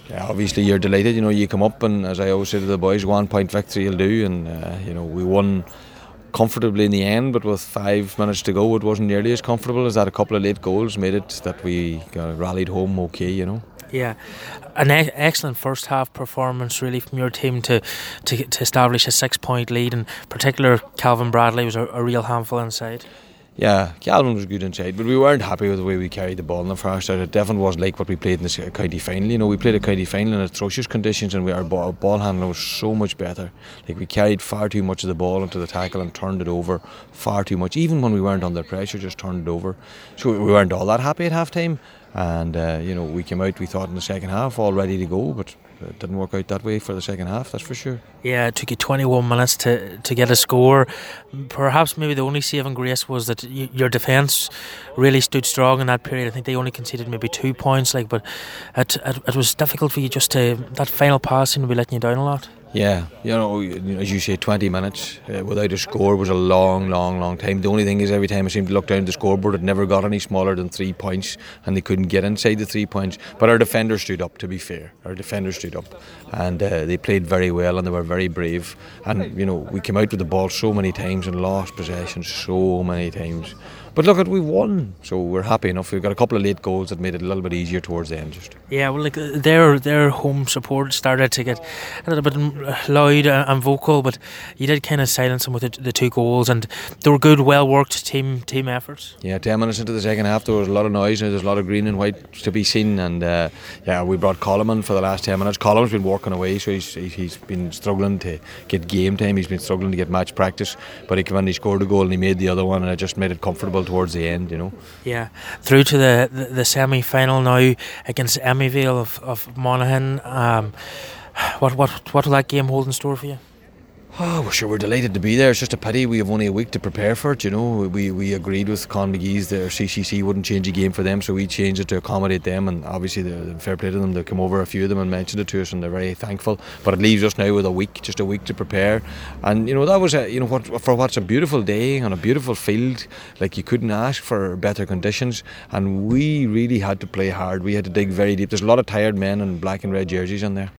Yeah, obviously you're delighted. You come up and, as I always say to the boys, 1 point victory will do. And we won comfortably in the end, but with 5 minutes to go, it wasn't nearly as comfortable as that. A couple of late goals made it that we rallied home okay. Yeah, an excellent first half performance really from your team to establish a 6 point lead. In particular, Calvin Bradley was a real handful inside. Yeah, Calvin was good inside, but we weren't happy with the way we carried the ball in the first half. It definitely wasn't like what we played in the county final. We played a county final in atrocious conditions, and our ball handling was so much better. Like, we carried far too much of the ball into the tackle and turned it over far too much. Even when we weren't under pressure, just turned it over. So we weren't all that happy at half time. And we came out, we thought, in the second half all ready to go, but it didn't work out that way for the second half, that's for sure. Yeah, it took you 21 minutes to get a score. Perhaps maybe the only saving grace was that your defence really stood strong in that period. I think they only conceded maybe 2 points, but it was difficult for you just to, that final pass seemed to be letting you down a lot. Yeah, as you say, 20 minutes without a score was a long, long, long time. The only thing is, every time I seemed to look down at the scoreboard, it never got any smaller than 3 points, and they couldn't get inside the 3 points. But our defenders stood up, to be fair. Our defenders stood up, and they played very well, and they were very brave. And, we came out with the ball so many times and lost possession so many times. But look, we won, so we're happy enough. We've got a couple of late goals that made it a little bit easier towards the end. Just. Yeah, well, their home support started to get a little bit loud and vocal, but you did kind of silence them with the 2 goals, and they were good, well worked team efforts. Yeah, 10 minutes into the second half, there was a lot of noise, and there's a lot of green and white to be seen. And we brought Colm in for the last 10 minutes. Colm's been working away, so he's been struggling to get game time. He's been struggling to get match practice, but he came in, he scored a goal, and he made the other one, and it just made it comfortable towards the end. Yeah, through to the semi-final now against Emmyvale of Monaghan. What will that game hold in store for you? Oh, well, sure, we're delighted to be there. It's just a pity we have only a week to prepare for it. We agreed with Con McGee's, their CCC wouldn't change the game for them, so we changed it to accommodate them. And obviously, the fair play to them, they come over, a few of them, and mentioned it to us, and they're very thankful. But it leaves us now with just a week to prepare. And that was what's a beautiful day on a beautiful field. Like, you couldn't ask for better conditions, and we really had to play hard. We had to dig very deep. There's a lot of tired men in black and red jerseys in there.